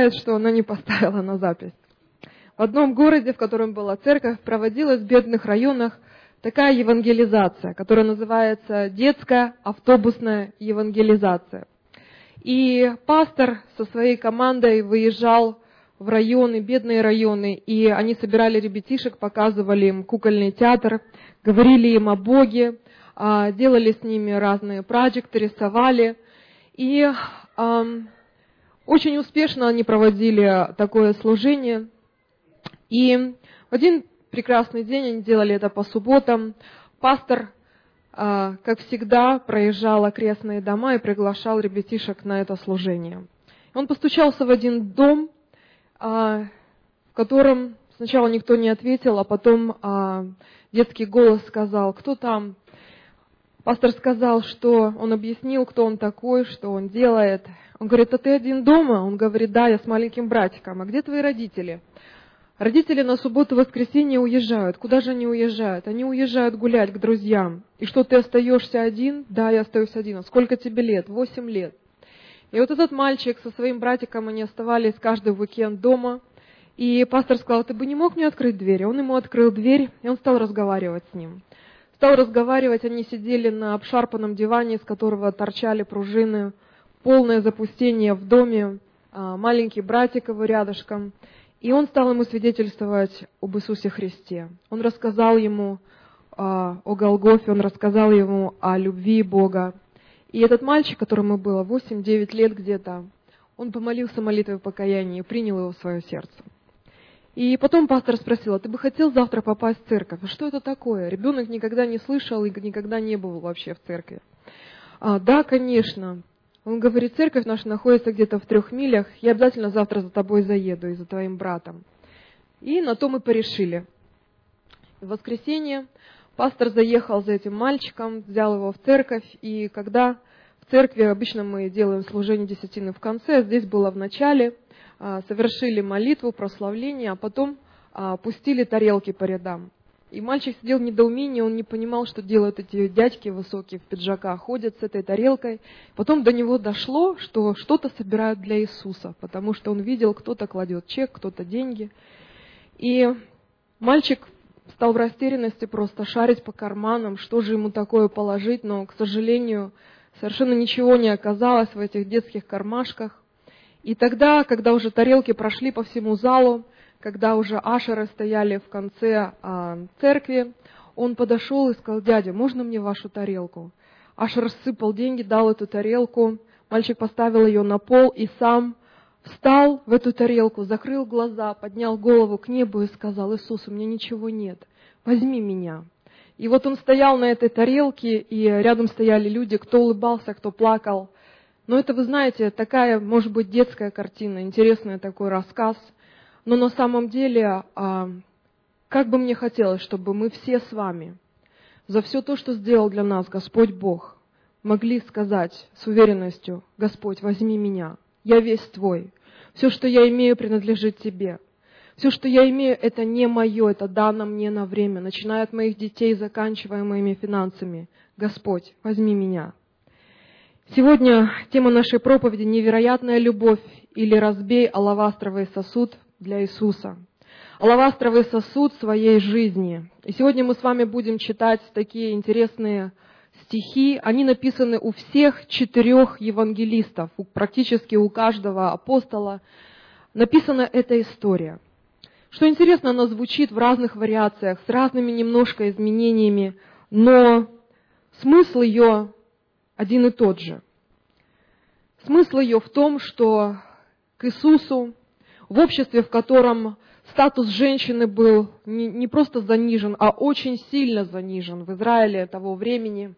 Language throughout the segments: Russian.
удивляет, что она не поставила на запись. В одном городе, в котором была церковь, проводилась в бедных районах такая евангелизация, которая называется детская автобусная евангелизация. И пастор со своей командой выезжал в районы, бедные районы, и они собирали ребятишек, показывали им кукольный театр, говорили им о Боге, делали с ними разные проекты, рисовали. И очень успешно они проводили такое служение. И в один прекрасный день, они делали это по субботам, пастор, как всегда, проезжал окрестные дома и приглашал ребятишек на это служение. Он постучался в один дом, в котором сначала никто не ответил, а потом детский голос сказал: «Кто там?» Пастор сказал, что он объяснил, кто он такой, что он делает. Он говорит: «А ты один дома?» Он говорит: «Да, я с маленьким братиком». «А где твои родители?» «Родители на субботу-воскресенье уезжают». «Куда же они уезжают?» «Они уезжают гулять к друзьям». «И что, ты остаешься один?» «Да, я остаюсь один». «А сколько тебе лет?» 8 лет. И вот этот мальчик со своим братиком, они оставались каждый уикенд дома. И пастор сказал: «Ты бы не мог мне открыть дверь?» Он ему открыл дверь, и он стал разговаривать с ним. Они сидели на обшарпанном диване, из которого торчали пружины, полное запустение в доме, маленький братик его рядышком. И он стал ему свидетельствовать об Иисусе Христе. Он рассказал ему о Голгофе, он рассказал ему о любви Бога. И этот мальчик, которому было 8-9 лет где-то, он помолился молитвой покаяния и принял его в свое сердце. И потом пастор спросил: «А ты бы хотел завтра попасть в церковь?» «А что это такое?» Ребенок никогда не слышал и никогда не был вообще в церкви. «Да, конечно». Он говорит: «Церковь наша находится где-то в 3 милях, я обязательно завтра за тобой заеду и за твоим братом». И на то мы порешили. В воскресенье пастор заехал за этим мальчиком, взял его в церковь, и когда в церкви обычно мы делаем служение десятины в конце, здесь было в начале, совершили молитву, прославление, а потом пустили тарелки по рядам. И мальчик сидел в недоумении, он не понимал, что делают эти дядьки высокие в пиджаках, ходят с этой тарелкой. Потом до него дошло, что что-то собирают для Иисуса, потому что он видел, кто-то кладет чек, кто-то деньги. И мальчик стал в растерянности просто шарить по карманам, что же ему такое положить, но, к сожалению, совершенно ничего не оказалось в этих детских кармашках. И тогда, когда уже тарелки прошли по всему залу, когда уже ашеры стояли в конце церкви, он подошел и сказал: «Дядя, можно мне вашу тарелку?» Ашер рассыпал деньги, дал эту тарелку, мальчик поставил ее на пол и сам встал в эту тарелку, закрыл глаза, поднял голову к небу и сказал: «Иисус, у меня ничего нет, возьми меня». И вот он стоял на этой тарелке, и рядом стояли люди, кто улыбался, кто плакал. Но это, вы знаете, такая, может быть, детская картина, интересный такой рассказ. Но на самом деле, как бы мне хотелось, чтобы мы все с вами за все то, что сделал для нас Господь Бог, могли сказать с уверенностью: «Господь, возьми меня, я весь Твой, все, что я имею, принадлежит Тебе. Все, что я имею, это не мое, это дано мне на время, начиная от моих детей, заканчивая моими финансами. Господь, возьми меня». Сегодня тема нашей проповеди — невероятная любовь или разбей алавастровый сосуд для Иисуса. Алавастровый сосуд своей жизни. И сегодня мы с вами будем читать такие интересные стихи. Они написаны у всех 4 евангелистов, практически у каждого апостола. Написана эта история. Что интересно, она звучит в разных вариациях, с разными немножко изменениями, но смысл ее один и тот же. Смысл ее в том, что к Иисусу, в обществе, в котором статус женщины был не просто занижен, а очень сильно занижен в Израиле того времени.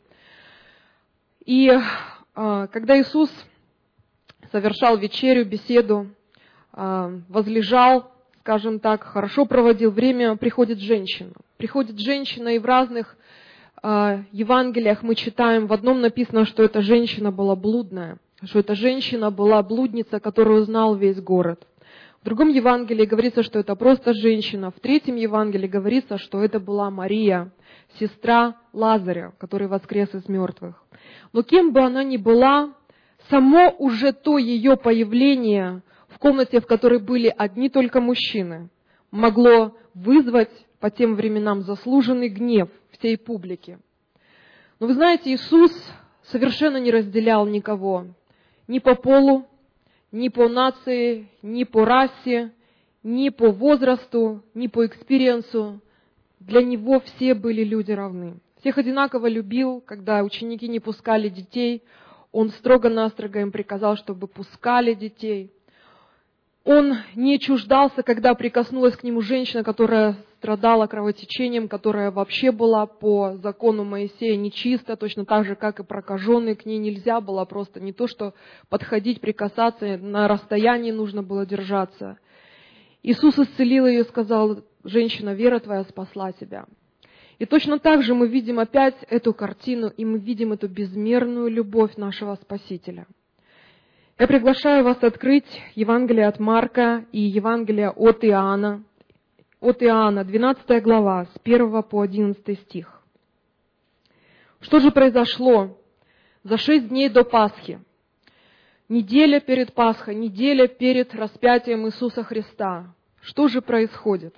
И когда Иисус совершал вечерю, беседу, возлежал, скажем так, хорошо проводил время, приходит женщина. Приходит женщина, и в разных Евангелиях мы читаем, в одном написано, что эта женщина была блудная, что эта женщина была блудница, которую знал весь город. В другом Евангелии говорится, что это просто женщина. В 3 Евангелии говорится, что это была Мария, сестра Лазаря, который воскрес из мертвых. Но кем бы она ни была, само уже то ее появление в комнате, в которой были одни только мужчины, могло вызвать по тем временам заслуженный гнев всей публики. Но вы знаете, Иисус совершенно не разделял никого, ни по полу, ни по нации, ни по расе, ни по возрасту, ни по экспириенсу. Для Него все были люди равны. Всех одинаково любил. Когда ученики не пускали детей, Он строго-настрого им приказал, чтобы пускали детей. Он не чуждался, когда прикоснулась к Нему женщина, которая страдала кровотечением, которая вообще была по закону Моисея нечиста, точно так же, как и прокаженный, к ней нельзя было просто не то, что подходить, прикасаться, на расстоянии нужно было держаться. Иисус исцелил ее и сказал: «Женщина, вера твоя спасла тебя». И точно так же мы видим опять эту картину, и мы видим эту безмерную любовь нашего Спасителя. Я приглашаю вас открыть Евангелие от Марка и Евангелие от Иоанна. От Иоанна, 12 глава, с 1 по 11 стих. Что же произошло за 6 дней до Пасхи? Неделя перед Пасхой, неделя перед распятием Иисуса Христа. Что же происходит?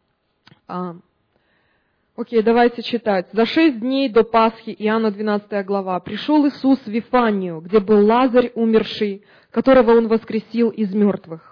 Давайте читать. За 6 дней до Пасхи, Иоанна 12 глава, пришел Иисус в Вифанию, где был Лазарь умерший, которого Он воскресил из мертвых.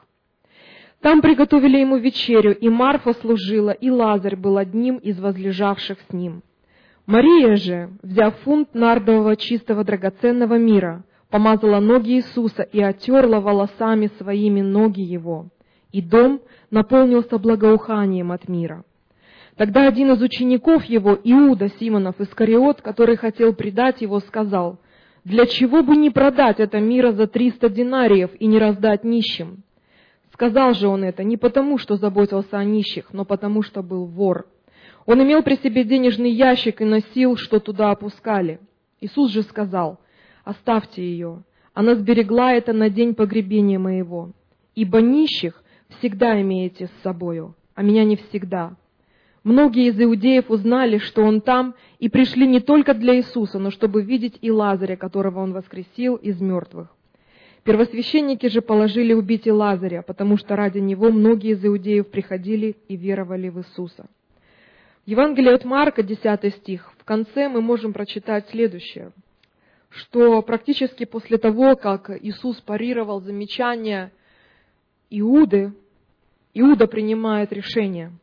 Там приготовили Ему вечерю, и Марфа служила, и Лазарь был одним из возлежавших с Ним. Мария же, взяв фунт нардового чистого драгоценного мира, помазала ноги Иисуса и оттерла волосами своими ноги Его. И дом наполнился благоуханием от мира. Тогда один из учеников Его, Иуда Симонов Искариот, который хотел предать Его, сказал: «Для чего бы не продать это мира за 300 динариев и не раздать нищим?» Сказал же он это не потому, что заботился о нищих, но потому, что был вор. Он имел при себе денежный ящик и носил, что туда опускали. Иисус же сказал: «Оставьте ее, она сберегла это на день погребения моего. Ибо нищих всегда имеете с собою, а меня не всегда». Многие из иудеев узнали, что он там, и пришли не только для Иисуса, но чтобы видеть и Лазаря, которого он воскресил из мертвых. Первосвященники же положили убить и Лазаря, потому что ради него многие из иудеев приходили и веровали в Иисуса. В Евангелии от Марка, 10 стих, в конце мы можем прочитать следующее, что практически после того, как Иисус парировал замечание Иуды, Иуда принимает решение.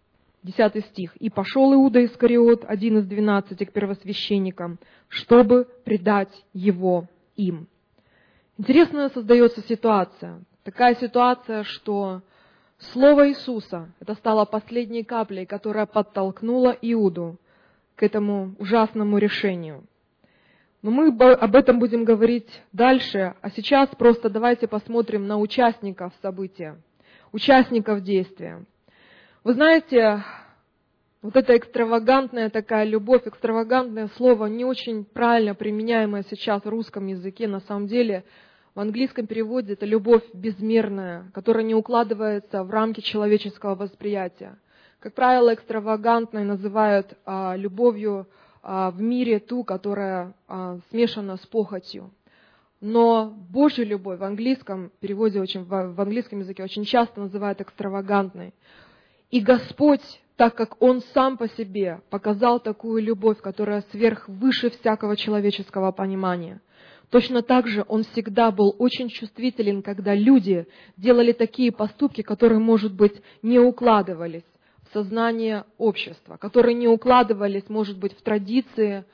10 стих. «И пошел Иуда Искариот, один из 12 к первосвященникам, чтобы предать его им». Интересная создается ситуация. Такая ситуация, что слово Иисуса, это стало последней каплей, которая подтолкнула Иуду к этому ужасному решению. Но мы об этом будем говорить дальше, а сейчас просто давайте посмотрим на участников события, участников действия. Вы знаете, вот эта экстравагантная такая любовь, экстравагантное слово, не очень правильно применяемое сейчас в русском языке. На самом деле, в английском переводе это любовь безмерная, которая не укладывается в рамки человеческого восприятия. Как правило, экстравагантной называют любовью в мире ту, которая смешана с похотью. Но Божью любовь в английском переводе, в английском языке очень часто называют экстравагантной. И Господь, так как Он сам по себе показал такую любовь, которая выше всякого человеческого понимания, точно так же Он всегда был очень чувствителен, когда люди делали такие поступки, которые, может быть, не укладывались в сознание общества, которые не укладывались, может быть, в традиции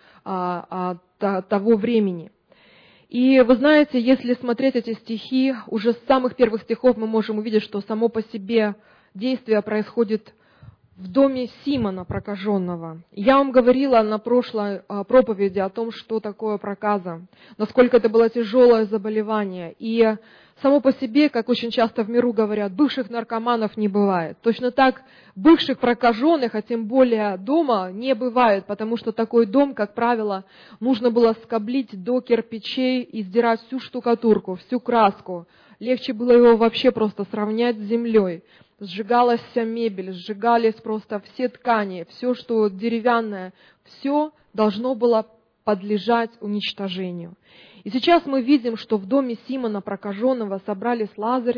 того времени. И вы знаете, если смотреть эти стихи, уже с самых первых стихов мы можем увидеть, что само по себе действие происходит в доме Симона прокаженного. Я вам говорила на прошлой проповеди о том, что такое проказа, насколько это было тяжелое заболевание. И само по себе, как очень часто в миру говорят, бывших наркоманов не бывает. Точно так бывших прокаженных, а тем более дома, не бывает, потому что такой дом, как правило, нужно было скоблить до кирпичей и сдирать всю штукатурку, всю краску. Легче было его вообще просто сравнять с землей. Сжигалась вся мебель, сжигались просто все ткани, все, что деревянное, все должно было подлежать уничтожению. И сейчас мы видим, что в доме Симона прокаженного собрались Лазарь,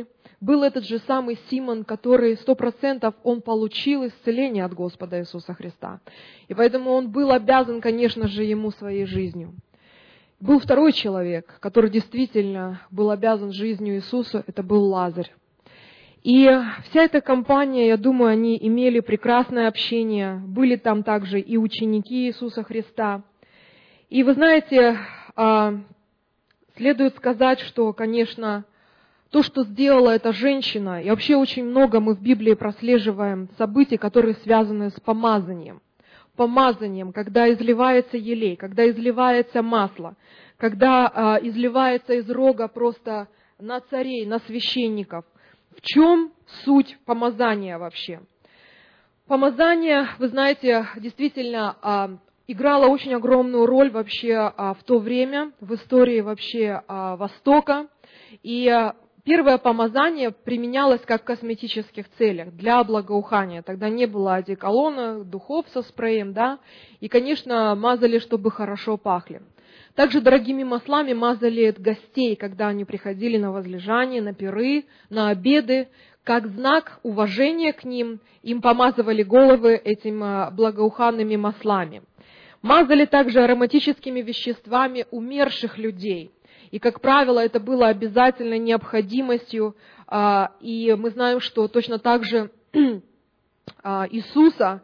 был этот же самый Симон, который 100% он получил исцеление от Господа Иисуса Христа. И поэтому он был обязан, конечно же, ему своей жизнью. Был второй человек, который действительно был обязан жизнью Иисусу, это был Лазарь. И вся эта компания, я думаю, они имели прекрасное общение. Были там также и ученики Иисуса Христа. И вы знаете, следует сказать, что, конечно, то, что сделала эта женщина, и вообще очень много мы в Библии прослеживаем событий, которые связаны с помазанием. Помазанием, когда изливается елей, когда изливается масло, когда изливается из рога просто на царей, на священников. В чем суть помазания вообще? Помазание, вы знаете, действительно играло очень огромную роль вообще в то время, в истории вообще Востока. И первое помазание применялось как в косметических целях, для благоухания. Тогда не было одеколона, духов со спреем, да, и, конечно, мазали, чтобы хорошо пахли. Также дорогими маслами мазали гостей, когда они приходили на возлежание, на пиры, на обеды. Как знак уважения к ним, им помазывали головы этими благоуханными маслами. Мазали также ароматическими веществами умерших людей. И, как правило, это было обязательной необходимостью. И мы знаем, что точно так же Иисуса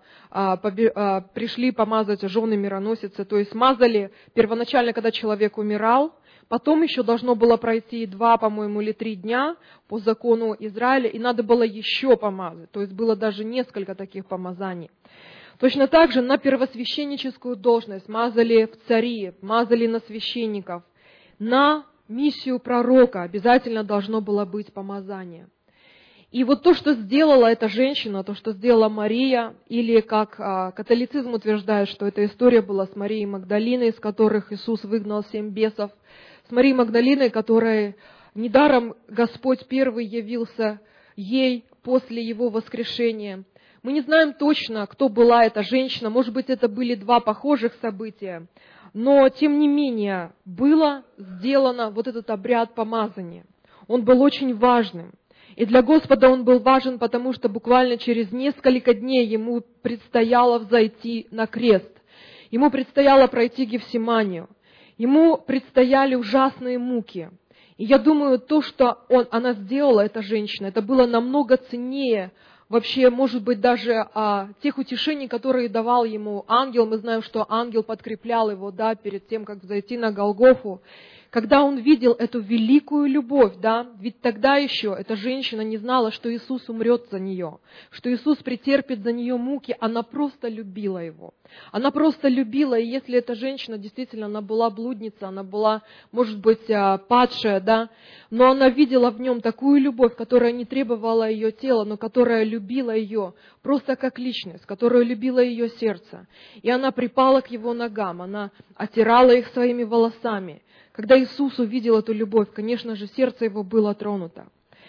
пришли помазать жены мироносицы, то есть мазали первоначально, когда человек умирал, потом еще должно было пройти 2, по-моему, или 3 дня по закону Израиля, и надо было еще помазать, то есть было даже несколько таких помазаний. Точно так же на первосвященническую должность мазали в цари, мазали на священников, на миссию пророка обязательно должно было быть помазание. И вот то, что сделала эта женщина, то, что сделала Мария, или как католицизм утверждает, что эта история была с Марией Магдалиной, из которых Иисус выгнал 7 бесов, с Марией Магдалиной, которой недаром Господь первый явился ей после его воскрешения. Мы не знаем точно, кто была эта женщина, может быть, это были 2 похожих события, но, тем не менее, было сделано вот этот обряд помазания. Он был очень важным. И для Господа он был важен, потому что буквально через несколько дней ему предстояло взойти на крест. Ему предстояло пройти Гефсиманию. Ему предстояли ужасные муки. И я думаю, то, что она сделала, эта женщина, это было намного ценнее вообще, может быть, даже тех утешений, которые давал ему ангел. Мы знаем, что ангел подкреплял его, да, перед тем, как взойти на Голгофу. Когда он видел эту великую любовь, да, ведь тогда еще эта женщина не знала, что Иисус умрет за нее, что Иисус претерпит за нее муки, она просто любила его. Она просто любила, и если эта женщина действительно, она была блудница, она была, может быть, падшая, да, но она видела в нем такую любовь, которая не требовала ее тела, но которая любила ее просто как личность, которая любила ее сердце. И она припала к его ногам, она оттирала их своими волосами. Когда Иисус увидел эту любовь, конечно же, сердце его было тронуто.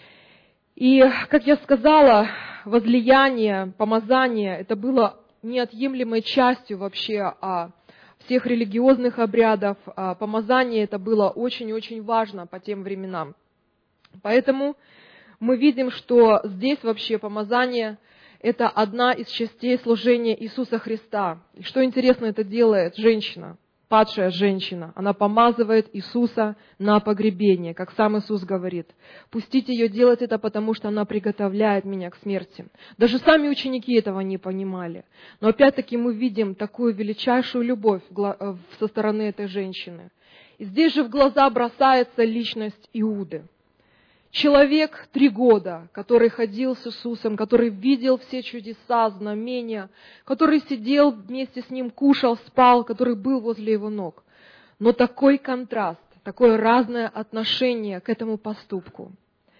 И, как я сказала, возлияние, помазание, это было неотъемлемой частью вообще всех религиозных обрядов. Помазание это было очень-очень важно по тем временам. Поэтому мы видим, что здесь вообще помазание это одна из частей служения Иисуса Христа. И что интересно, это делает женщина. Падшая женщина, она помазывает Иисуса на погребение, как сам Иисус говорит. Пустите ее делать это, потому что она приготовляет меня к смерти. Даже сами ученики этого не понимали. Но опять-таки мы видим такую величайшую любовь со стороны этой женщины. И здесь же в глаза бросается личность Иуды. Человек 3 года, который ходил с Иисусом, который видел все чудеса, знамения, который сидел вместе с Ним, кушал, спал, который был возле Его ног. Но такой контраст, такое разное отношение к этому поступку.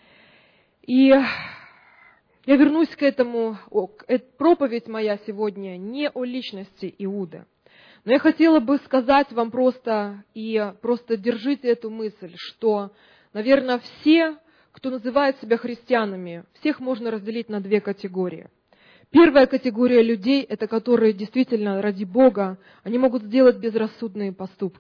И я вернусь к этому. Проповедь моя сегодня не о личности Иуды. Но я хотела бы сказать вам просто держите эту мысль, что, наверное, все, кто называет себя христианами, всех можно разделить на 2 категории. Первая категория людей, это которые действительно ради Бога, они могут сделать безрассудные поступки.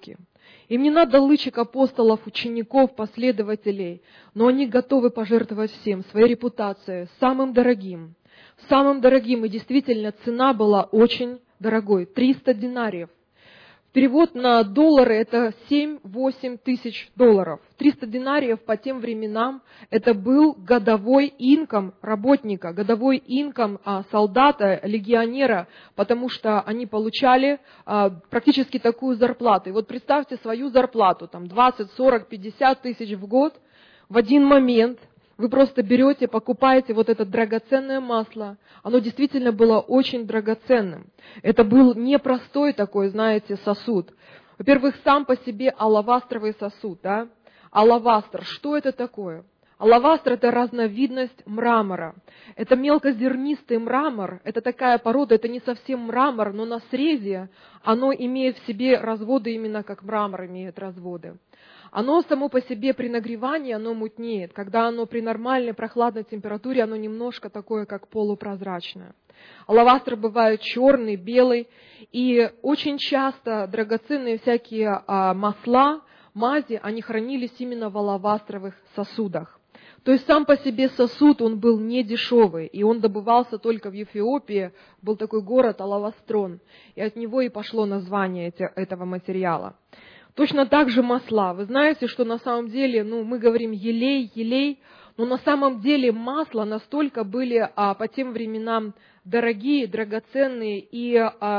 Им не надо лычек апостолов, учеников, последователей, но они готовы пожертвовать всем, своей репутацией, самым дорогим. Самым дорогим, и действительно цена была очень дорогой, 300 динариев. Перевод на доллары – это 7-8 тысяч долларов. 300 динариев по тем временам – это был годовой инком работника, годовой инком солдата, легионера, потому что они получали практически такую зарплату. И вот представьте свою зарплату, там 20, 40, 50 тысяч в год, в один момент вы просто берете, покупаете вот это драгоценное масло. Оно действительно было очень драгоценным. Это был непростой такой, знаете, сосуд. Во-первых, сам по себе алавастровый сосуд, да? Алавастр, что это такое? Алавастр – это разновидность мрамора. Это мелкозернистый мрамор, это такая порода, это не совсем мрамор, но на срезе оно имеет в себе разводы именно как мрамор имеет разводы. Оно само по себе при нагревании, оно мутнеет. Когда оно при нормальной прохладной температуре, оно немножко такое, как полупрозрачное. Алавастр бывает черный, белый. И очень часто драгоценные всякие масла, мази, они хранились именно в алавастровых сосудах. То есть сам по себе сосуд, он был не дешевый, и он добывался только в Эфиопии, был такой город Алавастрон, и от него и пошло название этого материала. Точно так же масла. Вы знаете, что на самом деле, мы говорим елей, но на самом деле масла настолько были по тем временам дорогие, драгоценные, и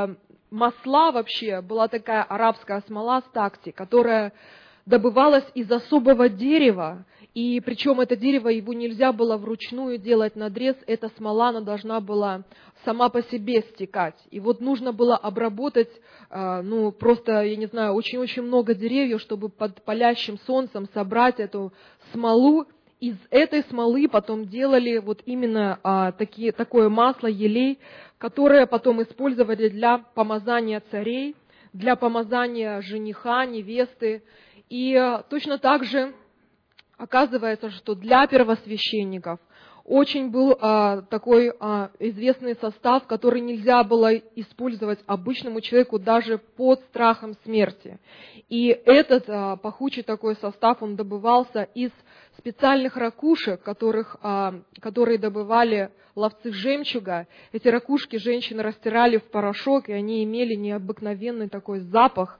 масла вообще была такая арабская смола стакти, которая добывалась из особого дерева, и причем это дерево, его нельзя было вручную делать надрез, эта смола, она должна была сама по себе стекать. И вот нужно было обработать, просто, я не знаю, очень-очень много деревьев, чтобы под палящим солнцем собрать эту смолу. Из этой смолы потом делали вот именно такое масло, елей, которое потом использовали для помазания царей, для помазания жениха, невесты. И точно так же оказывается, что для первосвященников очень был такой известный состав, который нельзя было использовать обычному человеку даже под страхом смерти. И этот пахучий такой состав, он добывался из специальных ракушек, которые добывали ловцы жемчуга. Эти ракушки женщины растирали в порошок, и они имели необыкновенный такой запах.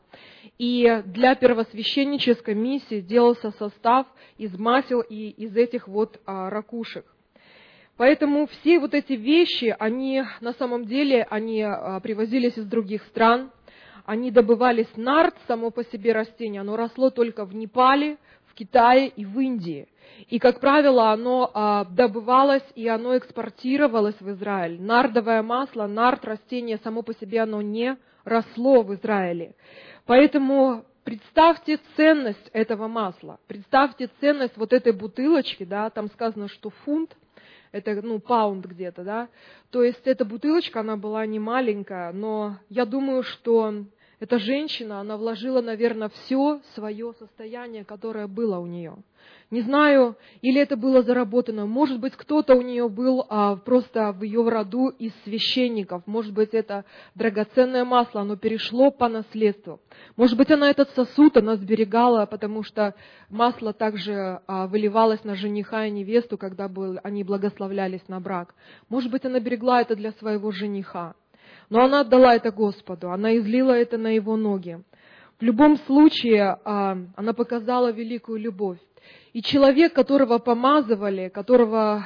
И для первосвященнической миссии делался состав из масел и из этих вот ракушек. Поэтому все вот эти вещи, они на самом деле, они привозились из других стран, они добывались нарт, само по себе растение, оно росло только в Непале, в Китае и в Индии. И, как правило, оно добывалось и оно экспортировалось в Израиль. Нардовое масло, нарт, растение само по себе, оно не росло в Израиле. Поэтому представьте ценность этого масла, представьте ценность вот этой бутылочки, да, там сказано, что фунт, это, паунд где-то, да, то есть эта бутылочка, она была не маленькая, но я думаю, что эта женщина, она вложила, наверное, все свое состояние, которое было у нее. Не знаю, или это было заработано, может быть, кто-то у нее был просто в ее роду из священников, может быть, это драгоценное масло, оно перешло по наследству. Может быть, она этот сосуд, она сберегала, потому что масло также выливалось на жениха и невесту, когда они благословлялись на брак. Может быть, она берегла это для своего жениха. Но она отдала это Господу, она излила это на его ноги. В любом случае, она показала великую любовь. И человек, которого помазывали, которого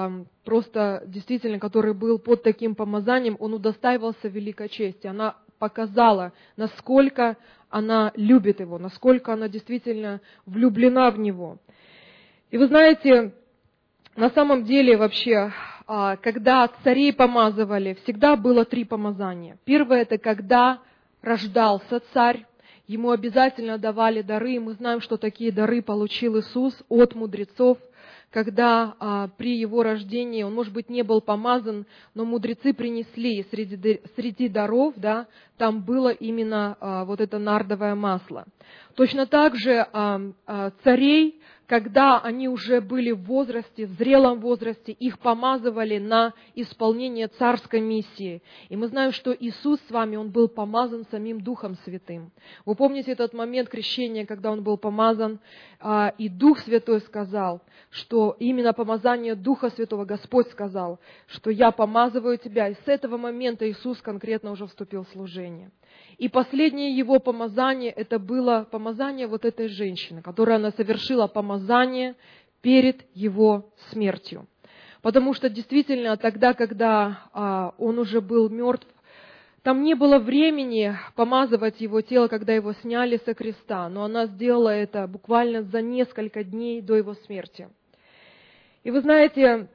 просто действительно, который был под таким помазанием, он удостаивался великой чести. Она показала, насколько она любит его, насколько она действительно влюблена в него. И вы знаете, на самом деле вообще, когда царей помазывали, всегда было 3 помазания. Первое – это когда рождался царь. Ему обязательно давали дары, и мы знаем, что такие дары получил Иисус от мудрецов, когда при его рождении, он, может быть, не был помазан, но мудрецы принесли среди даров, да, там было именно вот это нардовое масло. Точно так же царей, когда они уже были в возрасте, в зрелом возрасте, их помазывали на исполнение царской миссии. И мы знаем, что Иисус с вами, Он был помазан самим Духом Святым. Вы помните этот момент крещения, когда Он был помазан, и Дух Святой сказал, что именно помазание Духа Святого Господь сказал, что «Я помазываю тебя». И с этого момента Иисус конкретно уже вступил в служение. И последнее Его помазание, это было помазание вот этой женщины, которая она совершила помазание перед Его смертью. Потому что действительно тогда, когда Он уже был мертв, там не было времени помазывать Его тело, когда Его сняли со креста, но она сделала это буквально за несколько дней до Его смерти. И вы знаете,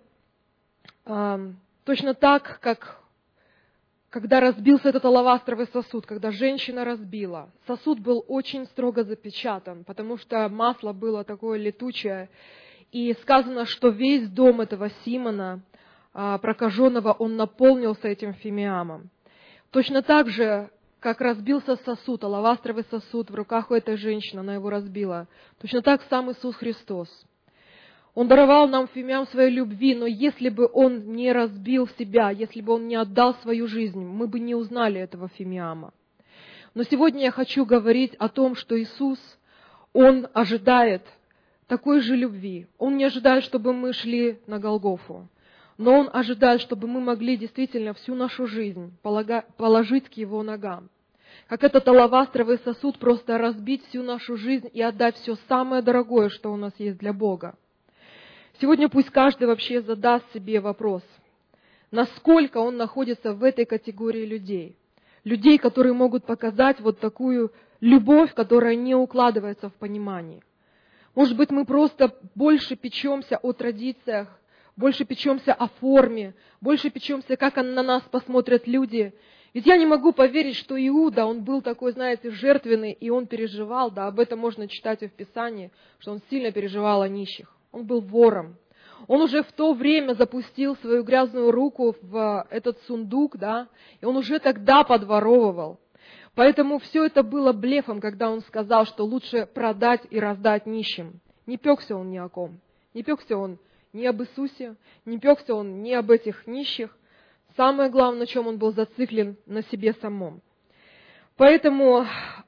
точно так, как когда разбился этот алавастровый сосуд, когда женщина разбила, сосуд был очень строго запечатан, потому что масло было такое летучее, и сказано, что весь дом этого Симона, прокаженного, он наполнился этим фимиамом. Точно так же, как разбился сосуд, алавастровый сосуд в руках у этой женщины, она его разбила, точно так сам Иисус Христос. Он даровал нам фимиам своей любви, но если бы Он не разбил себя, если бы Он не отдал свою жизнь, мы бы не узнали этого фимиама. Но сегодня я хочу говорить о том, что Иисус, Он ожидает такой же любви. Он не ожидает, чтобы мы шли на Голгофу, но Он ожидает, чтобы мы могли действительно всю нашу жизнь положить к Его ногам. Как этот алавастровый сосуд, просто разбить всю нашу жизнь и отдать все самое дорогое, что у нас есть для Бога. Сегодня пусть каждый вообще задаст себе вопрос, насколько он находится в этой категории людей. Людей, которые могут показать вот такую любовь, которая не укладывается в понимании. Может быть, мы просто больше печемся о традициях, больше печемся о форме, больше печемся, как на нас посмотрят люди. Ведь я не могу поверить, что Иуда, он был такой, знаете, жертвенный, и он переживал, да, об этом можно читать и в Писании, что он сильно переживал о нищих. Он был вором. Он уже в то время запустил свою грязную руку в этот сундук, да, и он уже тогда подворовывал. Поэтому все это было блефом, когда он сказал, что лучше продать и раздать нищим. Не пекся он ни о ком. Не пекся он ни об Иисусе, не пекся он ни об этих нищих. Самое главное, на чем он был зациклен, на себе самом. Поэтому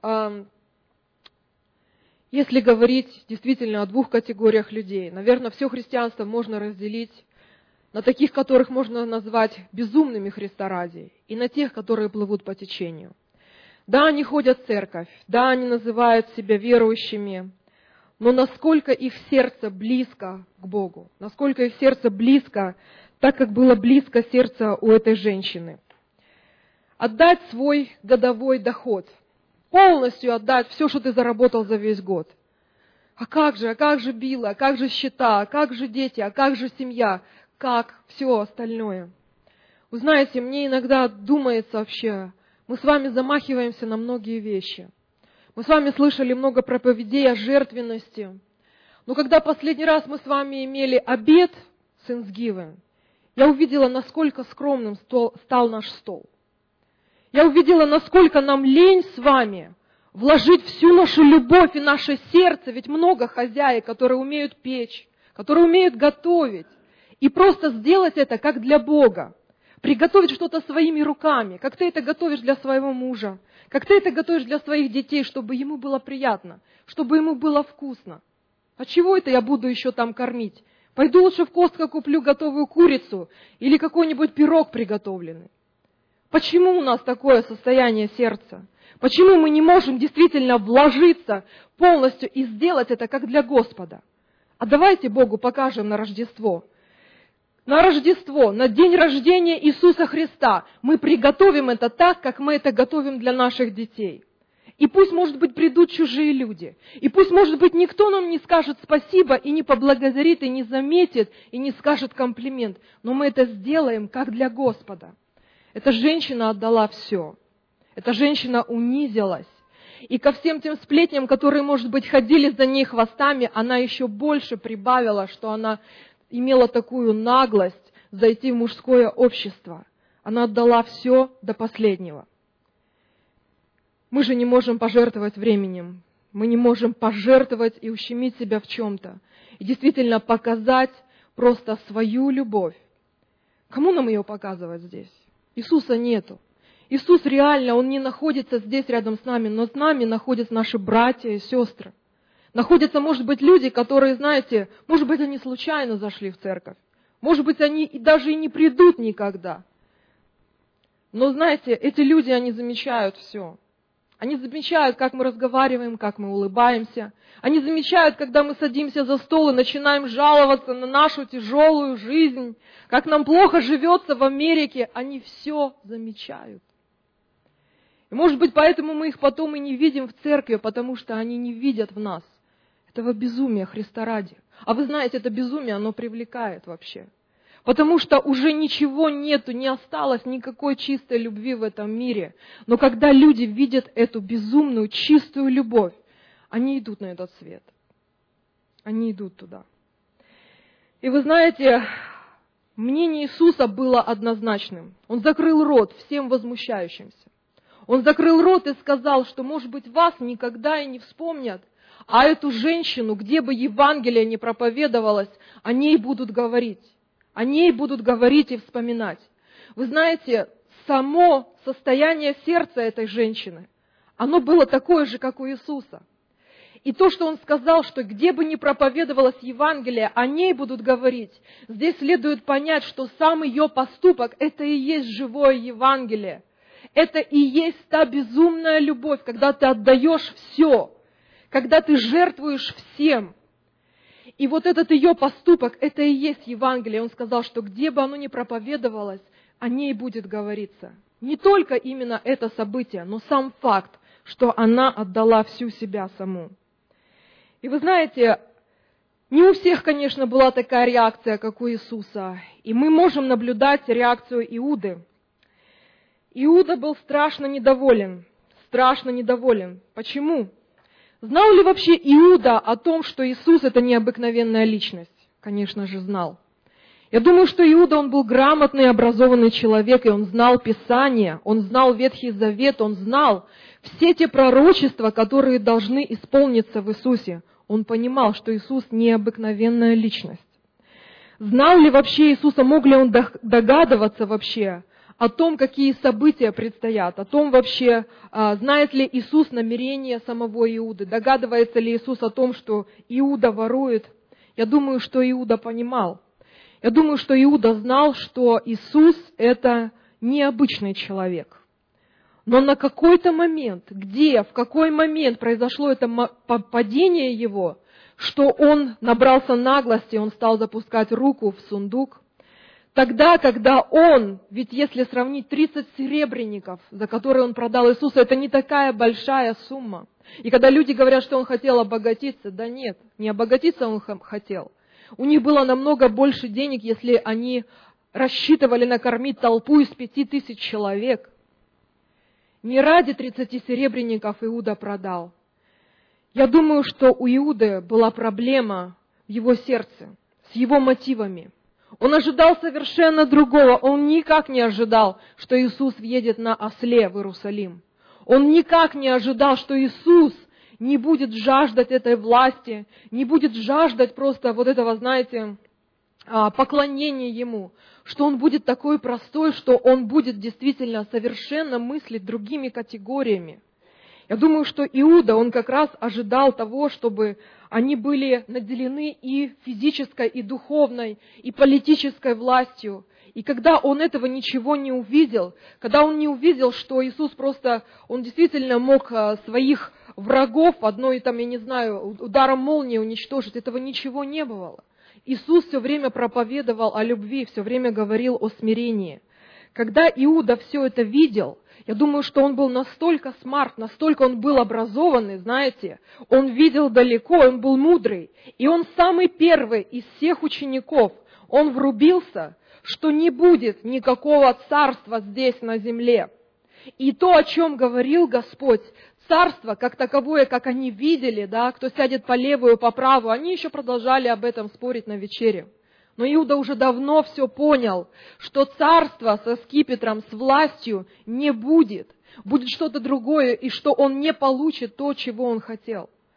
если говорить действительно о двух категориях людей, наверное, все христианство можно разделить на таких, которых можно назвать безумными Христа ради, и на тех, которые плывут по течению. Да, они ходят в церковь, да, они называют себя верующими, но насколько их сердце близко к Богу, насколько их сердце близко, так как было близко сердце у этой женщины. Отдать свой годовой доход, полностью отдать все, что ты заработал за весь год. А как же било, а как же счета, а как же дети, а как же семья, как все остальное. Вы знаете, мне иногда думается вообще, мы с вами замахиваемся на многие вещи. Мы с вами слышали много проповедей о жертвенности. Но когда последний раз мы с вами имели обед Thanksgiving, я увидела, насколько скромным стал наш стол. Я увидела, насколько нам лень с вами вложить всю нашу любовь и наше сердце, ведь много хозяек, которые умеют печь, которые умеют готовить, и просто сделать это как для Бога. Приготовить что-то своими руками, как ты это готовишь для своего мужа, как ты это готовишь для своих детей, чтобы ему было приятно, чтобы ему было вкусно. А чего это я буду еще там кормить? Пойду лучше в Костко куплю готовую курицу или какой-нибудь пирог приготовленный. Почему у нас такое состояние сердца? Почему мы не можем действительно вложиться полностью и сделать это как для Господа? А давайте Богу покажем на Рождество. На Рождество, на день рождения Иисуса Христа мы приготовим это так, как мы это готовим для наших детей. И пусть, может быть, придут чужие люди. И пусть, может быть, никто нам не скажет спасибо и не поблагодарит, и не заметит, и не скажет комплимент. Но мы это сделаем как для Господа. Эта женщина отдала все. Эта женщина унизилась. И ко всем тем сплетням, которые, может быть, ходили за ней хвостами, она еще больше прибавила, что она имела такую наглость зайти в мужское общество. Она отдала все до последнего. Мы же не можем пожертвовать временем. Мы не можем пожертвовать и ущемить себя в чем-то. И действительно показать просто свою любовь. Кому нам ее показывать здесь? Иисуса нету. Иисус реально, Он не находится здесь рядом с нами, но с нами находятся наши братья и сестры. Находятся, может быть, люди, которые, знаете, может быть, они случайно зашли в церковь. Может быть, они даже и не придут никогда. Но, знаете, эти люди, они замечают все. Они замечают, как мы разговариваем, как мы улыбаемся. Они замечают, когда мы садимся за стол и начинаем жаловаться на нашу тяжелую жизнь, как нам плохо живется в Америке. Они все замечают. И, может быть, поэтому мы их потом и не видим в церкви, потому что они не видят в нас этого безумия Христа ради. А вы знаете, это безумие, оно привлекает вообще. Потому что уже ничего нету, не осталось никакой чистой любви в этом мире. Но когда люди видят эту безумную, чистую любовь, они идут на этот свет. Они идут туда. И вы знаете, мнение Иисуса было однозначным. Он закрыл рот всем возмущающимся. Он закрыл рот и сказал, что, может быть, вас никогда и не вспомнят, а эту женщину, где бы Евангелие ни проповедовалось, о ней будут говорить. О ней будут говорить и вспоминать. Вы знаете, само состояние сердца этой женщины, оно было такое же, как у Иисуса. И то, что Он сказал, что где бы ни проповедовалось Евангелие, о ней будут говорить, здесь следует понять, что сам ее поступок – это и есть живое Евангелие. Это и есть та безумная любовь, когда ты отдаешь все, когда ты жертвуешь всем. И вот этот ее поступок, это и есть Евангелие. Он сказал, что где бы оно ни проповедовалось, о ней будет говориться. Не только именно это событие, но сам факт, что она отдала всю себя саму. И вы знаете, не у всех, конечно, была такая реакция, как у Иисуса. И мы можем наблюдать реакцию Иуды. Иуда был страшно недоволен. Страшно недоволен. Почему? Знал ли вообще Иуда о том, что Иисус – это необыкновенная личность? Конечно же, знал. Я думаю, что Иуда, он был грамотный, образованный человек, и он знал Писание, он знал Ветхий Завет, он знал все те пророчества, которые должны исполниться в Иисусе. Он понимал, что Иисус – необыкновенная личность. Знал ли вообще Иисуса, мог ли он догадываться вообще о том, какие события предстоят, о том вообще, знает ли Иисус намерения самого Иуды, догадывается ли Иисус о том, что Иуда ворует. Я думаю, что Иуда понимал. Я думаю, что Иуда знал, что Иисус – это необычный человек. Но на какой-то момент, в какой момент произошло это падение его, что он набрался наглости, он стал запускать руку в сундук, тогда, когда он, ведь если сравнить 30 серебряников, за которые он продал Иисуса, это не такая большая сумма. И когда люди говорят, что он хотел обогатиться, да нет, не обогатиться он хотел. У них было намного больше денег, если они рассчитывали накормить толпу из 5000 человек. Не ради 30 серебряников Иуда продал. Я думаю, что у Иуды была проблема в его сердце, с его мотивами. Он ожидал совершенно другого. Он никак не ожидал, что Иисус въедет на осле в Иерусалим. Он никак не ожидал, что Иисус не будет жаждать этой власти, не будет жаждать просто вот этого, знаете, поклонения Ему, что Он будет такой простой, что Он будет действительно совершенно мыслить другими категориями. Я думаю, что Иуда, он как раз ожидал того, чтобы они были наделены и физической, и духовной, и политической властью. И когда он этого ничего не увидел, когда он не увидел, что Иисус просто, он действительно мог своих врагов одной, я не знаю, ударом молнии уничтожить, этого ничего не было. Иисус все время проповедовал о любви, все время говорил о смирении. Когда Иуда все это видел, я думаю, что он был настолько смарт, настолько он был образованный, знаете, он видел далеко, он был мудрый. И он самый первый из всех учеников, он врубился, что не будет никакого царства здесь на земле. И то, о чем говорил Господь, царство, как таковое, как они видели, да, кто сядет по левую, по правую, они еще продолжали об этом спорить на вечере. Но Иуда уже давно все понял, что царство со скипетром, с властью не будет. Будет что-то другое, и что он не получит то, чего он хотел.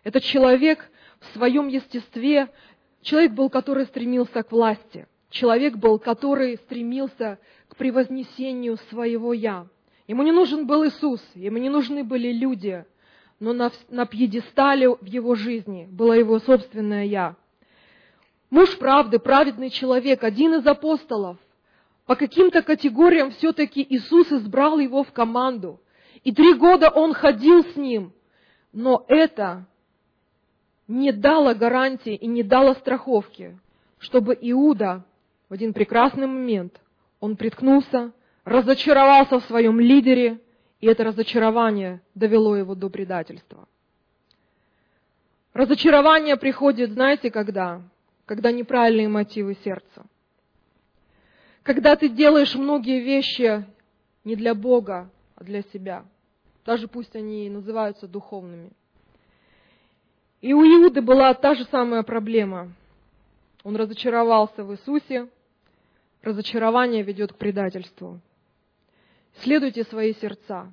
Этот человек в своем естестве, человек был, который стремился к власти. Человек был, который стремился к превознесению своего «я». Ему не нужен был Иисус, ему не нужны были люди, но на пьедестале в его жизни было его собственное «я». Муж правды, праведный человек, один из апостолов. По каким-то категориям все-таки Иисус избрал его в команду. И 3 года он ходил с ним. Но это не дало гарантии и не дало страховки, чтобы Иуда в один прекрасный момент, он приткнулся, разочаровался в своем лидере, и это разочарование довело его до предательства. Разочарование приходит, знаете, когда? Когда неправильные мотивы сердца. Когда ты делаешь многие вещи не для Бога, а для себя. Даже пусть они и называются духовными. И у Иуды была та же самая проблема. Он разочаровался в Иисусе. Разочарование ведет к предательству. Исследуйте свои сердца.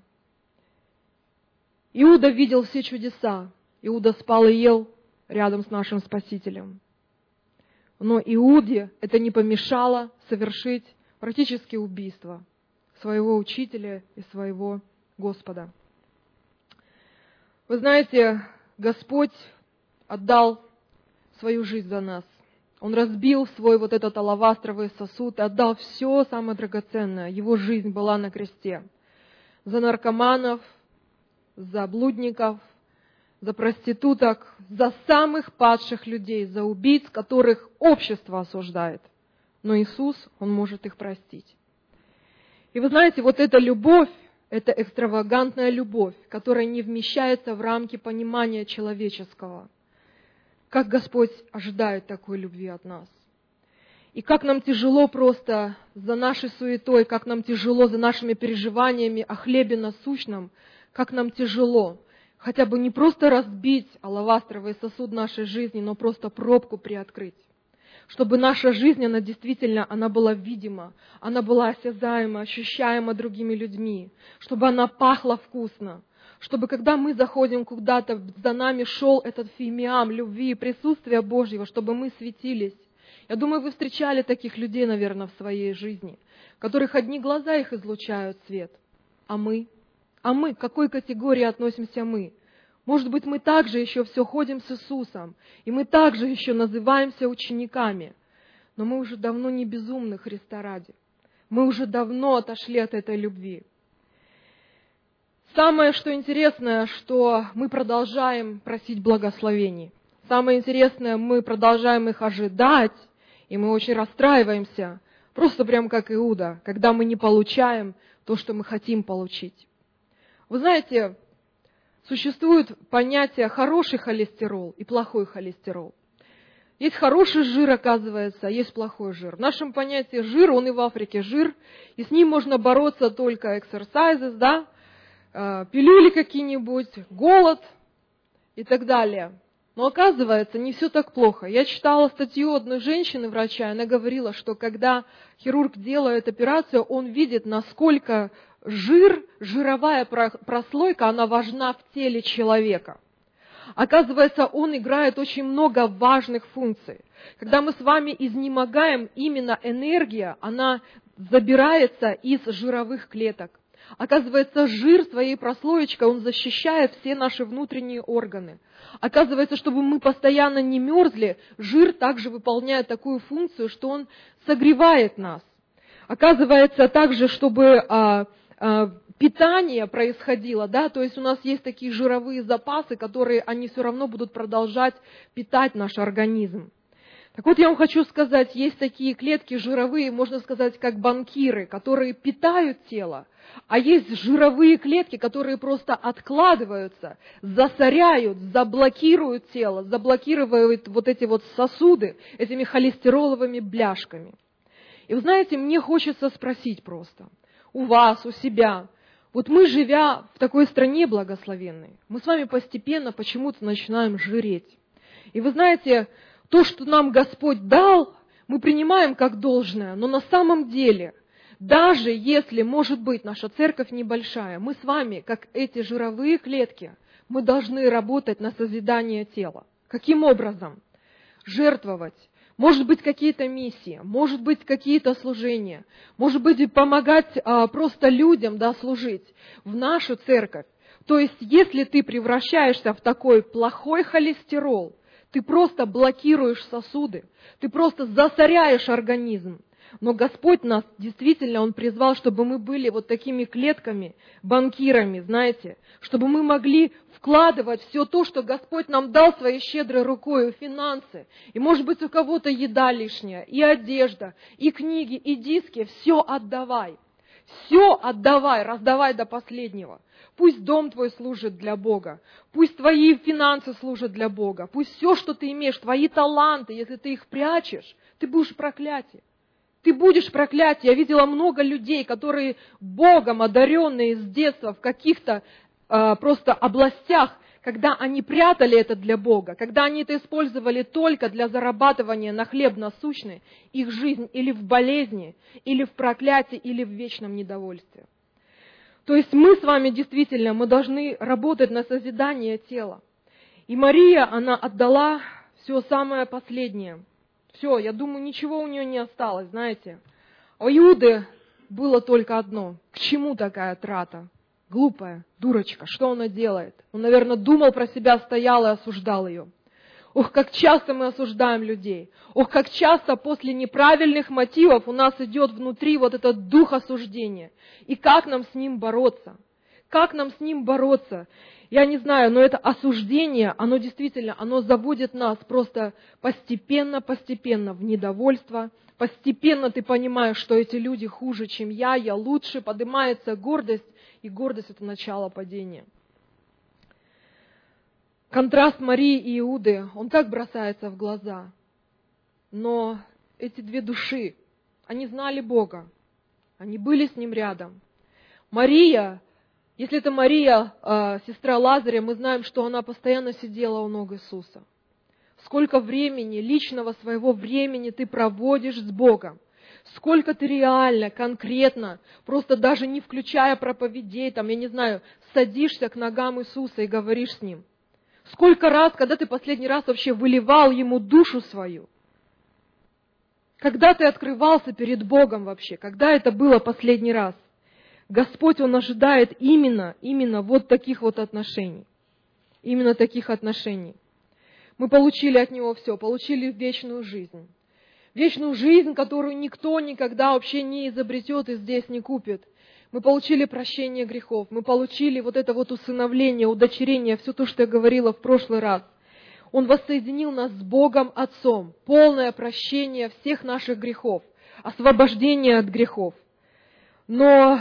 Иуда видел все чудеса. Иуда спал и ел рядом с нашим Спасителем. Но Иуде это не помешало совершить практически убийство своего учителя и своего Господа. Вы знаете, Господь отдал свою жизнь за нас. Он разбил свой вот этот алавастровый сосуд и отдал все самое драгоценное. Его жизнь была на кресте. За наркоманов, за блудников, за проституток, за самых падших людей, за убийц, которых общество осуждает. Но Иисус, Он может их простить. И вы знаете, вот эта любовь, это экстравагантная любовь, которая не вмещается в рамки понимания человеческого. Как Господь ожидает такой любви от нас. И как нам тяжело просто за нашей суетой, как нам тяжело за нашими переживаниями о хлебе насущном, как нам тяжело хотя бы не просто разбить алавастровый сосуд нашей жизни, но просто пробку приоткрыть. Чтобы наша жизнь, она действительно, она была видима, она была осязаема, ощущаема другими людьми, чтобы она пахла вкусно, чтобы когда мы заходим куда-то, за нами шел этот фимиам любви и присутствия Божьего, чтобы мы светились. Я думаю, вы встречали таких людей, наверное, в своей жизни, которых одни глаза их излучают свет. А мы? А мы? К какой категории относимся мы? Может быть, мы также еще все ходим с Иисусом, и мы также еще называемся учениками, но мы уже давно не безумны Христа ради. Мы уже давно отошли от этой любви. Самое, что интересное, что мы продолжаем просить благословений. Самое интересное, мы продолжаем их ожидать, и мы очень расстраиваемся, просто прям как Иуда, когда мы не получаем то, что мы хотим получить. Вы знаете, существует понятие хороший холестерол и плохой холестерол. Есть хороший жир, оказывается, а есть плохой жир. В нашем понятии жир, он и в Африке жир, и с ним можно бороться только exercises, да, пилюли какие-нибудь, голод и так далее. Но оказывается, не все так плохо. Я читала статью одной женщины, врача, она говорила, что когда хирург делает операцию, он видит, насколько жировая прослойка, она важна в теле человека. Оказывается, он играет очень много важных функций. Когда мы с вами изнемогаем, именно энергия, она забирается из жировых клеток. Оказывается, жир своей прослоечкой, он защищает все наши внутренние органы. Оказывается, чтобы мы постоянно не мерзли, жир также выполняет такую функцию, что он согревает нас. Оказывается, также, чтобы питание происходило, да, то есть у нас есть такие жировые запасы, которые они все равно будут продолжать питать наш организм. Так вот, я вам хочу сказать, есть такие клетки жировые, можно сказать, как банкиры, которые питают тело, а есть жировые клетки, которые просто откладываются, засоряют, заблокируют тело, заблокируют вот эти вот сосуды этими холестероловыми бляшками. И вы знаете, мне хочется спросить просто, у вас, у себя, вот мы, живя в такой стране благословенной, мы с вами постепенно почему-то начинаем жиреть. И вы знаете, то, что нам Господь дал, мы принимаем как должное, но на самом деле, даже если, может быть, наша церковь небольшая, мы с вами, как эти жировые клетки, мы должны работать на созидание тела. Каким образом? Жертвовать. Может быть, какие-то миссии, может быть, какие-то служения, может быть, помогать просто людям, да, служить в нашу церковь. То есть, если ты превращаешься в такой плохой холестерол, ты просто блокируешь сосуды, ты просто засоряешь организм. Но Господь нас действительно, Он призвал, чтобы мы были вот такими клетками, банкирами, знаете, чтобы мы могли вкладывать все то, что Господь нам дал своей щедрой рукой, и финансы. И может быть у кого-то еда лишняя, и одежда, и книги, и диски. Все отдавай, раздавай до последнего. Пусть дом твой служит для Бога, пусть твои финансы служат для Бога, пусть все, что ты имеешь, твои таланты, если ты их прячешь, ты будешь проклятие. Ты будешь проклятие. Я видела много людей, которые Богом одаренные с детства в каких-то просто областях, когда они прятали это для Бога, когда они это использовали только для зарабатывания на хлеб насущный, их жизнь или в болезни, или в проклятии, или в вечном недовольстве. То есть мы с вами действительно, мы должны работать на созидание тела. И Мария, она отдала все самое последнее. Все, я думаю, ничего у нее не осталось, знаете. У Иуды было только одно. К чему такая трата? Глупая, дурочка, что она делает? Он, наверное, думал про себя, стоял и осуждал ее. Ох, как часто мы осуждаем людей. Ох, как часто после неправильных мотивов у нас идет внутри вот этот дух осуждения. И как нам с ним бороться? Как нам с ним бороться? Я не знаю, но это осуждение, оно действительно, оно заводит нас просто постепенно в недовольство. Постепенно ты понимаешь, что эти люди хуже, чем я лучше. Поднимается гордость, и гордость – это начало падения. Контраст Марии и Иуды, он так бросается в глаза. Но эти две души, они знали Бога, они были с Ним рядом. Мария, если это Мария, сестра Лазаря, мы знаем, что она постоянно сидела у ног Иисуса. Сколько времени, личного своего времени ты проводишь с Богом. Сколько ты реально, конкретно, просто даже не включая проповедей, там, я не знаю, садишься к ногам Иисуса и говоришь с Ним. Сколько раз, когда ты последний раз вообще выливал Ему душу свою? Когда ты открывался перед Богом вообще? Когда это было последний раз? Господь, Он ожидает именно вот таких вот отношений. Именно таких отношений. Мы получили от Него все, получили вечную жизнь. Вечную жизнь, которую никто никогда вообще не изобретет и здесь не купит. Мы получили прощение грехов, мы получили вот это вот усыновление, удочерение, все то, что я говорила в прошлый раз. Он воссоединил нас с Богом Отцом, полное прощение всех наших грехов, освобождение от грехов. Но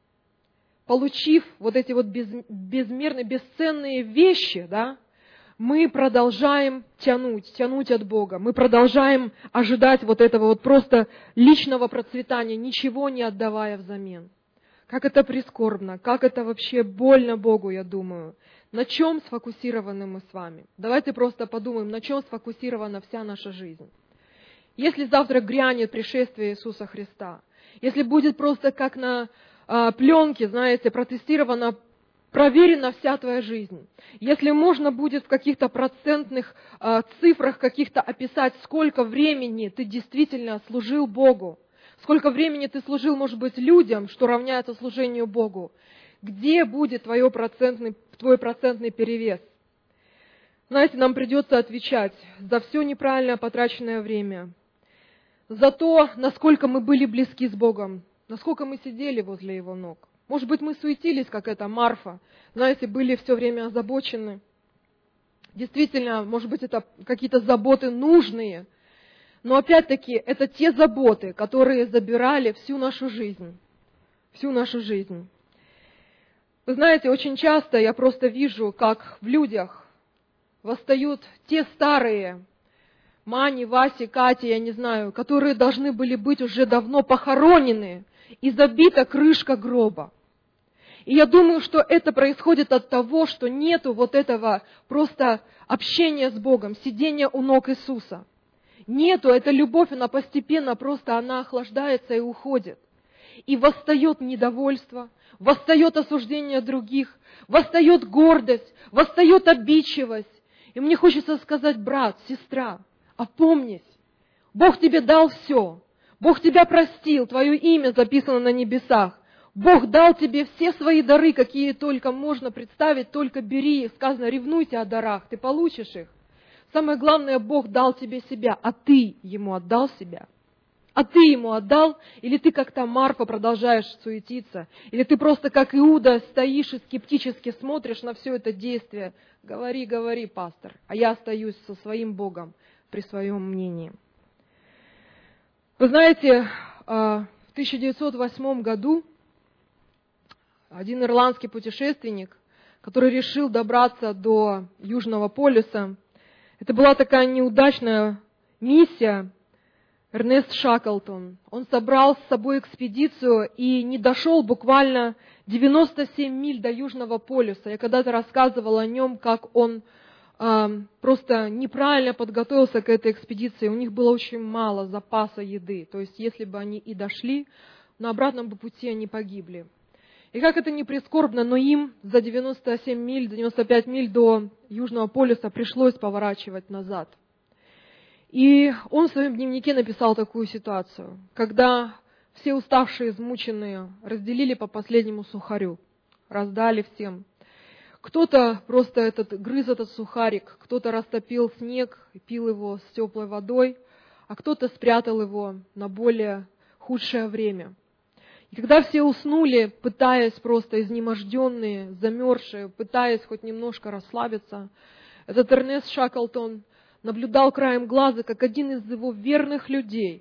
получив вот эти вот безмерные, бесценные вещи, да, мы продолжаем тянуть от Бога. Мы продолжаем ожидать вот этого вот просто личного процветания, ничего не отдавая взамен. Как это прискорбно, как это вообще больно Богу, я думаю. На чем сфокусированы мы с вами? Давайте просто подумаем, на чем сфокусирована вся наша жизнь. Если завтра грянет пришествие Иисуса Христа, если будет просто как на пленке, знаете, протестирована, проверена вся твоя жизнь. Если можно будет в каких-то процентных цифрах каких-то описать, сколько времени ты действительно служил Богу, сколько времени ты служил, может быть, людям, что равняется служению Богу, где будет твой процентный перевес? Знаете, нам придется отвечать за все неправильно потраченное время, за то, насколько мы были близки с Богом, насколько мы сидели возле Его ног. Может быть, мы суетились, как эта Марфа, знаете, были все время озабочены. Действительно, может быть, это какие-то заботы нужные, но опять-таки это те заботы, которые забирали всю нашу жизнь. Всю нашу жизнь. Вы знаете, очень часто я просто вижу, как в людях восстают те старые Мани, Васи, Кати, я не знаю, которые должны были быть уже давно похоронены, и забита крышка гроба. И я думаю, что это происходит от того, что нету вот этого просто общения с Богом, сидения у ног Иисуса. Нету, эта любовь, она постепенно просто, она охлаждается и уходит. и восстает недовольство, восстает осуждение других, восстает гордость, восстает обидчивость. И мне хочется сказать, брат, сестра, опомнись, Бог тебе дал все, Бог тебя простил, твое имя записано на небесах, Бог дал тебе все свои дары, какие только можно представить, только бери их. Сказано, ревнуйте о дарах, ты получишь их. Самое главное, Бог дал тебе себя, а ты Ему отдал себя. А ты Ему отдал, или ты как та Марфа продолжаешь суетиться, или ты просто как Иуда стоишь и скептически смотришь на все это действие. Говори, говори, пастор, а я остаюсь со своим Богом при своем мнении. Вы знаете, в 1908 году один ирландский путешественник, который решил добраться до Южного полюса, это была такая неудачная миссия, Эрнест Шаклтон. Он собрал с собой экспедицию и не дошел буквально 97 миль до Южного полюса. Я когда-то рассказывала о нем, как он просто неправильно подготовился к этой экспедиции. У них было очень мало запаса еды. То есть, если бы они и дошли, на обратном пути они погибли. И как это ни прискорбно, но им за 97 миль, за 95 миль до Южного полюса пришлось поворачивать назад. И он в своем дневнике написал такую ситуацию, когда все уставшие, измученные разделили по последнему сухарю, раздали всем. Кто-то просто грыз этот сухарик, кто-то растопил снег и пил его с теплой водой, а кто-то спрятал его на более худшее время. И когда все уснули, пытаясь просто изнеможденные, замерзшие, пытаясь хоть немножко расслабиться, этот Эрнест Шаклтон наблюдал краем глаза, как один из его верных людей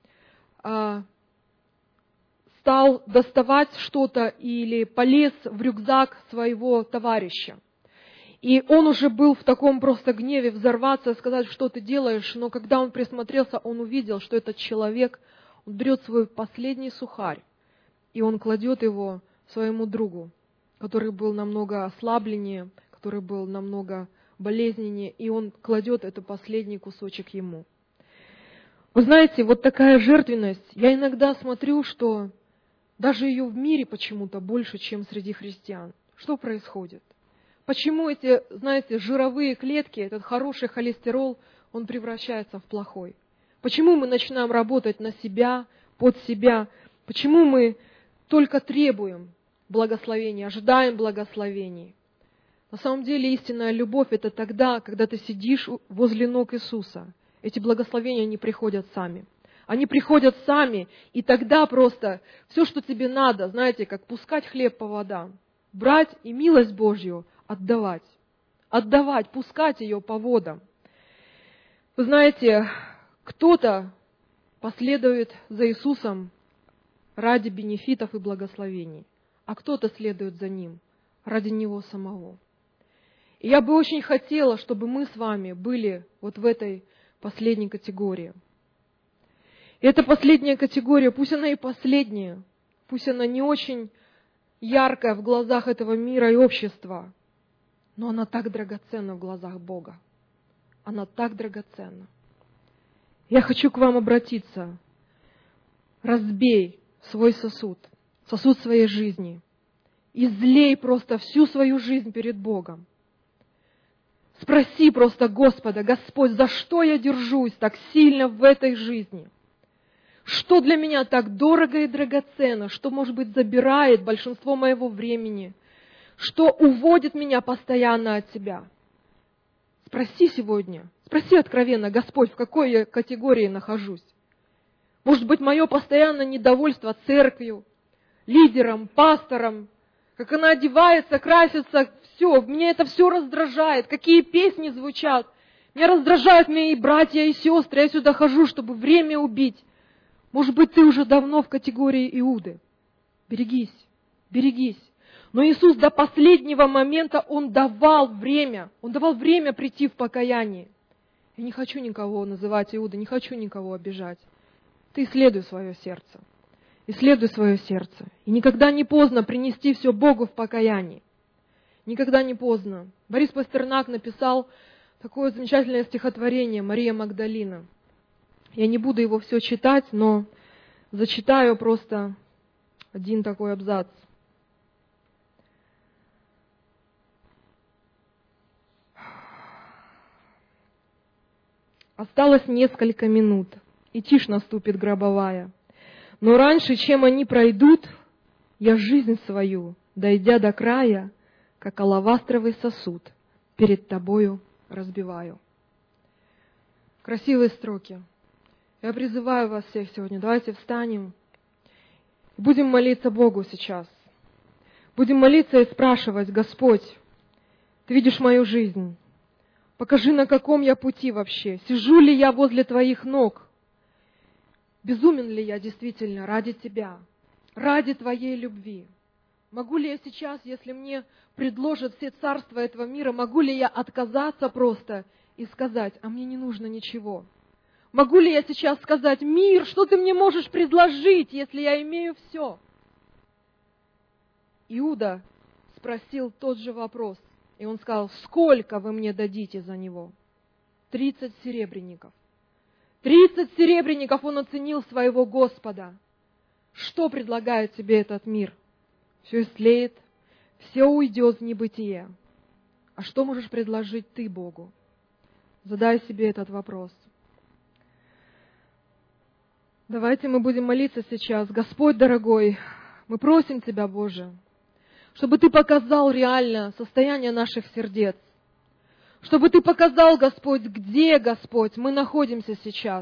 стал доставать что-то или полез в рюкзак своего товарища. И он уже был в таком просто гневе взорваться, сказать, что ты делаешь, но когда он присмотрелся, он увидел, что этот человек, он берет свой последний сухарь, и он кладет его своему другу, который был намного ослабленнее, который был намного болезненнее, и он кладет этот последний кусочек ему. Вы знаете, вот такая жертвенность, я иногда смотрю, что даже ее в мире почему-то больше, чем среди христиан. Что происходит? Почему эти, знаете, жировые клетки, этот хороший холестерол, он превращается в плохой? Почему мы начинаем работать на себя, под себя? Почему мы только требуем благословения, ожидаем благословений? На самом деле истинная любовь – это тогда, когда ты сидишь возле ног Иисуса. Эти благословения не приходят сами. Они приходят сами, и тогда просто все, что тебе надо, знаете, как пускать хлеб по водам, брать и милость Божью отдавать. Отдавать, пускать ее по водам. Вы знаете, кто-то последует за Иисусом ради бенефитов и благословений, а кто-то следует за Ним ради Него самого. И я бы очень хотела, чтобы мы с вами были вот в этой последней категории. И эта последняя категория, пусть она и последняя, пусть она не очень яркая в глазах этого мира и общества, но она так драгоценна в глазах Бога. Она так драгоценна. Я хочу к вам обратиться. Разбей свой сосуд своей жизни. Излей просто всю свою жизнь перед Богом. Спроси просто Господа: Господь, за что я держусь так сильно в этой жизни? Что для меня так дорого и драгоценно, что, может быть, забирает большинство моего времени, что уводит меня постоянно от Тебя? Спроси сегодня, спроси откровенно: Господь, в какой я категории нахожусь? Может быть, мое постоянное недовольство церковью, лидером, пастором, как она одевается, красится, все, меня это все раздражает, какие песни звучат. Меня раздражают мои братья и сестры, я сюда хожу, чтобы время убить. Может быть, ты уже давно в категории Иуды. Берегись, берегись. Но Иисус до последнего момента, Он давал время прийти в покаяние. Я не хочу никого называть Иудой, не хочу никого обижать. Ты исследуй свое сердце. Исследуй свое сердце. И никогда не поздно принести все Богу в покаянии. Никогда не поздно. Борис Пастернак написал такое замечательное стихотворение «Мария Магдалина». Я не буду его все читать, но зачитаю просто один такой абзац. Осталось несколько минут, и тишь наступит гробовая. Но раньше, чем они пройдут, я жизнь свою, дойдя до края, как алавастровый сосуд, перед тобою разбиваю. Красивые строки. Я призываю вас всех сегодня, давайте встанем. Будем молиться Богу сейчас. Будем молиться и спрашивать: Господь, Ты видишь мою жизнь. Покажи, на каком я пути вообще. Сижу ли я возле Твоих ног? Безумен ли я действительно ради Тебя, ради Твоей любви? Могу ли я сейчас, если мне предложат все царства этого мира, могу ли я отказаться просто и сказать: а мне не нужно ничего? Могу ли я сейчас сказать: мир, что ты мне можешь предложить, если я имею все? Иуда спросил тот же вопрос, и он сказал: сколько вы мне дадите за него? 30 серебряников. 30 серебряников он оценил своего Господа. Что предлагает тебе этот мир? Все истлеет, все уйдет в небытие. А что можешь предложить ты Богу? Задай себе этот вопрос. Давайте мы будем молиться сейчас. Господь дорогой, мы просим Тебя, Боже, чтобы Ты показал реально состояние наших сердец. Чтобы Ты показал, Господь, где, Господь, мы находимся сейчас.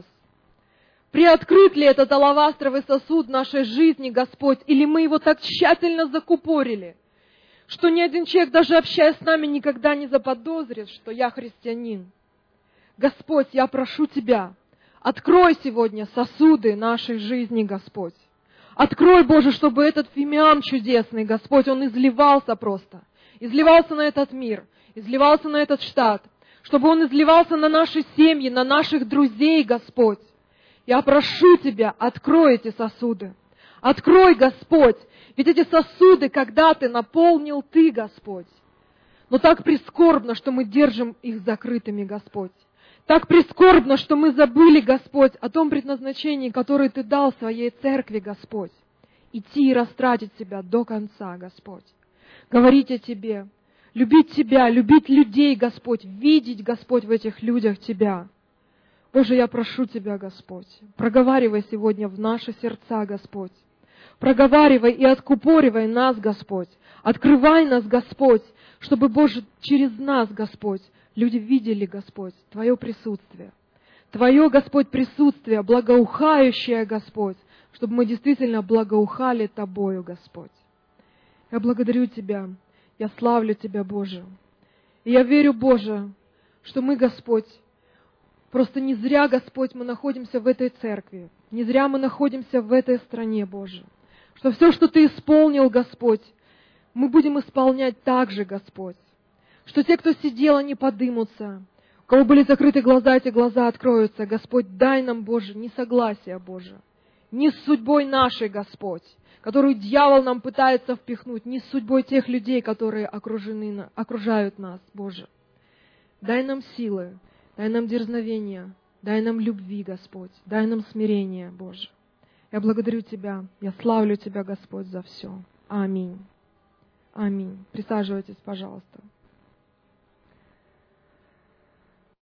Приоткрыт ли этот алавастровый сосуд нашей жизни, Господь, или мы его так тщательно закупорили, что ни один человек, даже общаясь с нами, никогда не заподозрит, что я христианин. Господь, я прошу Тебя, открой сегодня сосуды нашей жизни, Господь. Открой, Боже, чтобы этот фимиам чудесный, Господь, он изливался просто. Изливался на этот мир, изливался на этот штат, чтобы он изливался на наши семьи, на наших друзей, Господь. Я прошу Тебя, открой эти сосуды. Открой, Господь, ведь эти сосуды когда-то наполнил Ты, Господь. Но так прискорбно, что мы держим их закрытыми, Господь. Так прискорбно, что мы забыли, Господь, о том предназначении, которое Ты дал своей церкви, Господь. Идти и растратить себя до конца, Господь. Говорить о Тебе, любить Тебя, любить людей, Господь, видеть, Господь, в этих людях Тебя. Боже, я прошу Тебя, Господь, проговаривай сегодня в наши сердца, Господь. Проговаривай и откупоривай нас, Господь. Открывай нас, Господь, чтобы, Боже, через нас, Господь, люди видели, Господь, Твое присутствие. Твое, Господь, присутствие, благоухающее, Господь, чтобы мы действительно благоухали Тобою, Господь. Я благодарю Тебя, я славлю Тебя, Боже. И я верю, Боже, что мы, Господь, просто не зря, Господь, мы находимся в этой церкви, не зря мы находимся в этой стране, Боже. Что все, что Ты исполнил, Господь, мы будем исполнять так же, Господь. Что те, кто сидел, они подымутся. У кого были закрыты глаза, эти глаза откроются. Господь, дай нам, Боже, не согласие, Боже. Не с судьбой нашей, Господь, которую дьявол нам пытается впихнуть, не с судьбой тех людей, которые окружают нас, Боже. Дай нам силы, дай нам дерзновение, дай нам любви, Господь, дай нам смирение, Боже. Я благодарю Тебя, я славлю Тебя, Господь, за все. Аминь. Аминь. Присаживайтесь, пожалуйста.